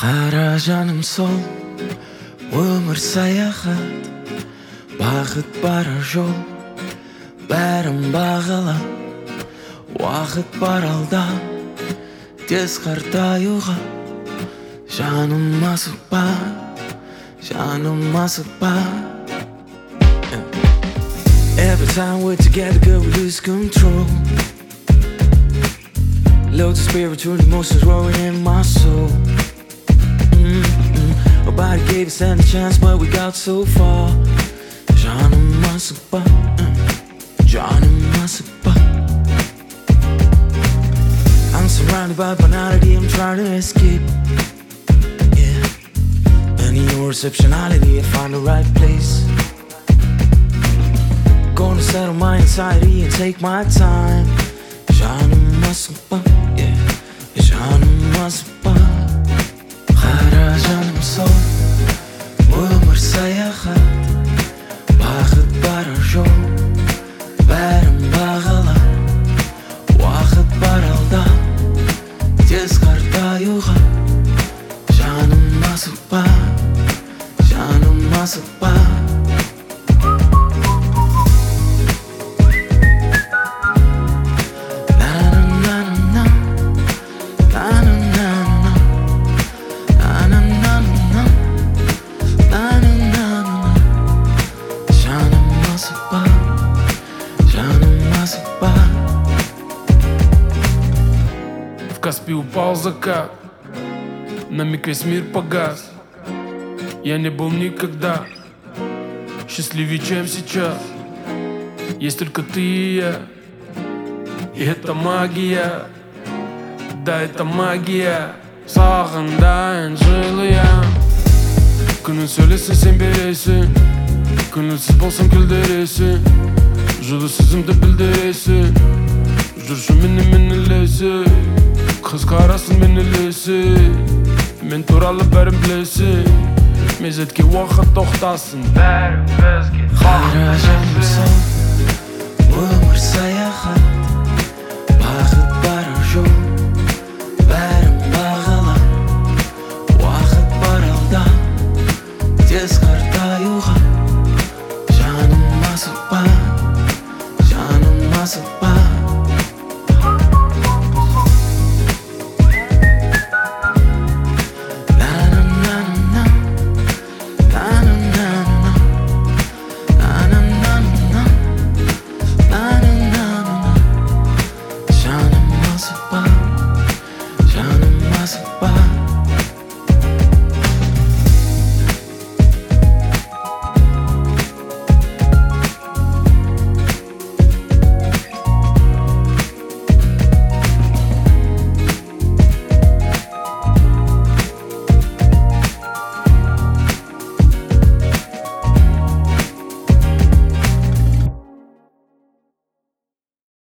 Қара жаным сол, өмір саяхат, бақыт бара жол, бәрін бағала. Уақыт бар алда, тез қартаюға. Жаным асықпа, жаным асықпа. Every time we're together, girl, we lose control. Loads of spiritual emotions rolling in my soul. Nobody gave us any chance, but we got so far. Жаным асықпа, жаным асықпа. I'm surrounded by banality, I'm trying to escape. Yeah, and in your exceptionality, I find the right place. Gonna settle my anxiety and take my time. Жаным асықпа, yeah, жаным асықпа. Қара жаным сол, өмір саяхат, бақыт бара жол, бәрін бағала. Уақыт бар алда, тез қартаюға. Жаным асықпа, жаным асықпа. В Каспий упал закат, на миг весь мир погас. Я не был никогда счастливее, чем сейчас. Есть только ты и я, и это магия. Да, это магия. Сағындайын жылы я. Күнін сөйлесін сен бересің, көңілсіз болсам күлдіресің, жылы сөзімді білдіресің. Жүрші мен ілесің, қыз қарасын мен ілесің, мен туралы бәрін білесің. Мезетке уақыт тоқтасын, бәрін бізге. Қара жаным сол, өмір саяхат.